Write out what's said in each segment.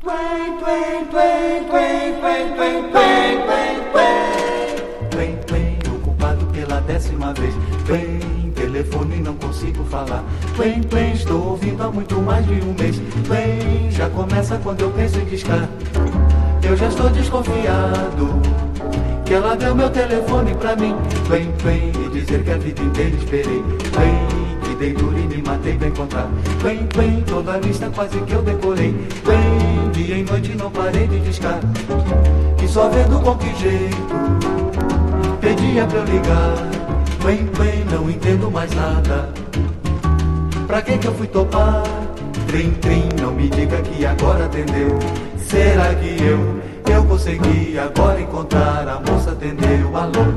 Twen, twen, twen, twen, twen, twen, twen, twen, twen, twen, ocupado pela 10ª vez. Twen, telefone não consigo falar. Twen, twen, estou ouvindo há muito mais de um mês. Twen, já começa quando eu penso em discar. Eu já estou desconfiado que ela deu meu telefone pra mim. Twen, twen, e dizer que a vida inteira esperei. Twen, que dei duro e me matei pra encontrar. Twen, twen, toda a lista quase que eu decorei. Twen, dia e noite não parei de discar. E só vendo com que jeito pedia pra eu ligar. Twen, twen, não entendo mais nada. Pra que eu fui topar? Trim, trim, não me diga que agora atendeu. Será que eu consegui agora encontrar? A moça atendeu, alô.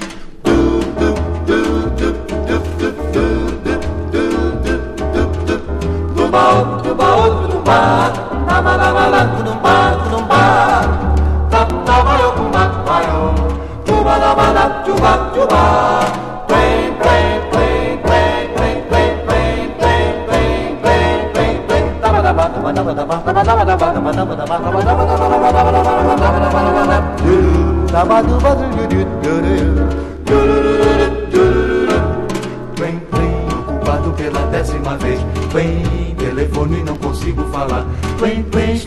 Twen, twen, ocupado pela 10ª vez. Twen, telefone não consigo falar. Twen, twen.